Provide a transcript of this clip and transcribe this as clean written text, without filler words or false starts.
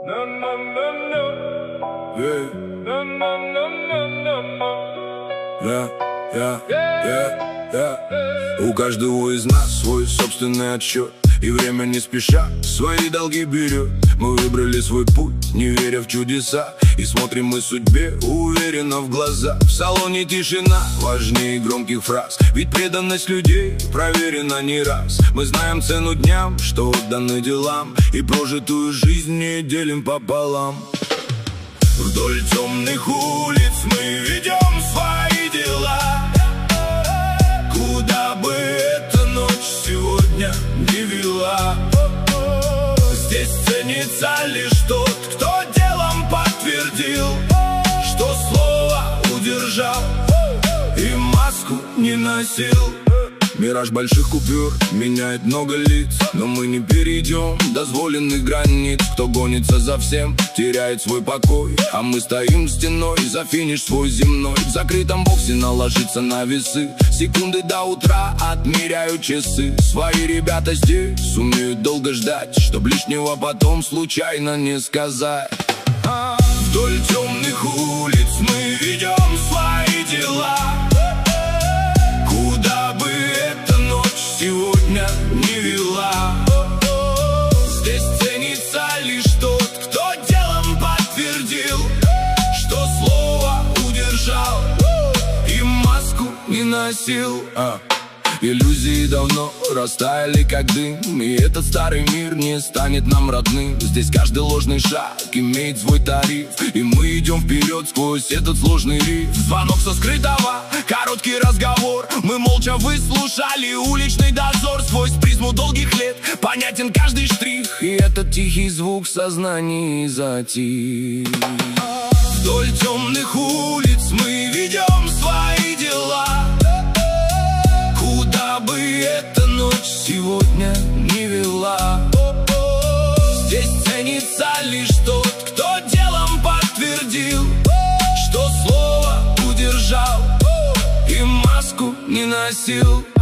У каждого из нас свой собственный отсчет, и время не спеша свои долги берет. Мы выбрали свой путь, не веря в чудеса, и смотрим мы судьбе уверенно в глаза. В салоне тишина важнее громких фраз, ведь преданность людей проверена не раз. Мы знаем цену дням, что отданы делам, и прожитую жизнь не делим пополам. Вдоль темных улиц мы ведем свои дела, куда бы эта ночь сегодня не вела. Здесь ценится лишь тот, кто делом подтвердил, что слово удержал и маску не носил. Мираж больших купюр меняет много лиц, но мы не перейдем дозволенных границ. Кто гонится за всем, теряет свой покой, а мы стоим стеной за финиш свой земной. В закрытом боксе наложиться на весы, секунды до утра отмеряют часы. Свои ребята здесь сумеют долго ждать, чтоб лишнего потом случайно не сказать. Вдоль темных улиц мы ведем свои дела, куда бы эта ночь сегодня не вела. Здесь ценится лишь тот, кто делом подтвердил, что слово удержал и маску не носил. Иллюзии давно растаяли как дым, и этот старый мир не станет нам родным. Здесь каждый ложный шаг имеет свой тариф, и мы идем вперед сквозь этот сложный риф. Звонок со скрытого, короткий разговор, мы молча выслушали уличный дозор. Сквозь призму долгих лет понятен каждый штрих, и этот тихий звук в сознании затих. Вдоль темных улиц мы ведем свои дела, куда бы эта ночь сегодня не вела. Здесь ценится лишь тот, кто делом подтвердил, что слово удержал и маску не носил.